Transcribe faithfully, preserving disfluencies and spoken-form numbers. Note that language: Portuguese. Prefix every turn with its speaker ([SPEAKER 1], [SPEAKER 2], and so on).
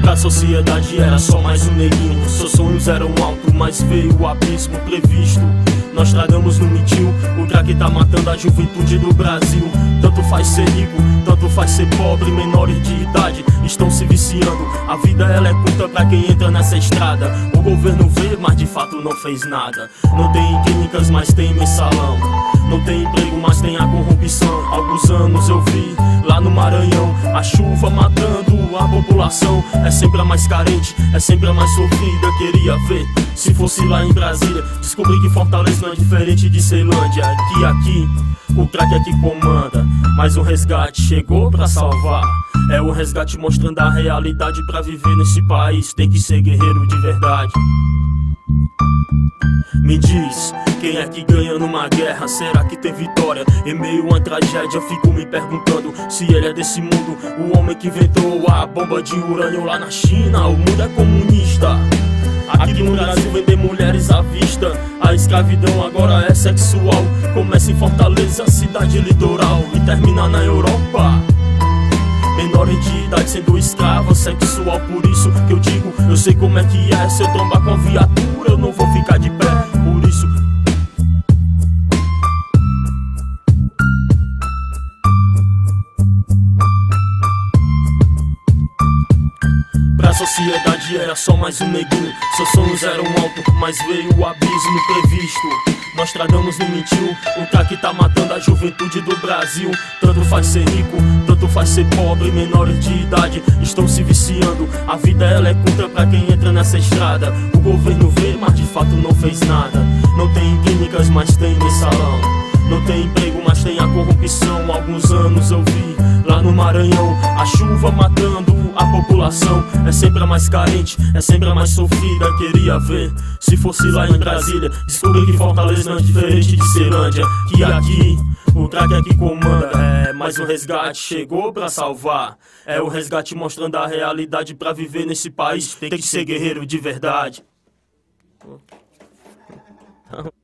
[SPEAKER 1] Pra sociedade era só mais um neguinho. Seus sonhos eram altos, mas veio o abismo previsto. Nós tragamos no mentiu, o crack tá matando a juventude do Brasil. Tanto faz ser rico, tanto faz ser pobre. Menores de idade estão se viciando. A vida ela é curta pra quem entra nessa estrada. O governo vê, mas de fato não fez nada. Não tem clínicas, mas tem mensalão. Não tem emprego, mas tem a corrupção. Alguns anos eu vi lá no Maranhão a chuva matando a população. É sempre a mais carente, é sempre a mais sofrida. Queria ver se fosse lá em Brasília. Descobri que Fortaleza não é diferente de Ceilândia. Que aqui o crack é que comanda, mas o resgate chegou pra salvar. É o resgate mostrando a realidade. Pra viver nesse país tem que ser guerreiro de verdade. Me diz, quem é que ganha numa guerra? Será que tem vitória? Em meio a uma tragédia fico me perguntando se ele é desse mundo. O homem que inventou a bomba de urânio lá na China. O mundo é comunista. Aqui no Brasil vender mulheres à vista. A escravidão agora é sexual. Começa em Fortaleza, cidade litoral, e termina na Europa. Menores de idade sendo escrava sexual. Por isso que eu digo, eu sei como é que é. Se eu trombar com a viatura eu não vou ficar de pé. Por isso pra sociedade era só mais um neguinho. Seus sonhos eram altos, mas veio o abismo previsto. Nós tragamos no mentiu, o crack tá matando a juventude do Brasil. Tanto faz ser rico, tanto faz ser pobre. Menores de idade estão se viciando. A vida ela é curta pra quem entra nessa estrada. O governo vê, mas de fato não fez nada. Não tem clínicas, mas tem mensalão. Não tem emprego, mas tem a corrupção. Alguns anos eu vi lá no Maranhão a chuva matando a população. É sempre a mais carente, é sempre a mais sofrida. Queria ver se fosse lá em Brasília. Descobri que Fortaleza não é diferente de Ceilândia. Que aqui o crack é que comanda. É, mas o resgate chegou pra salvar. É o resgate mostrando a realidade. Pra viver nesse país tem que ser guerreiro de verdade.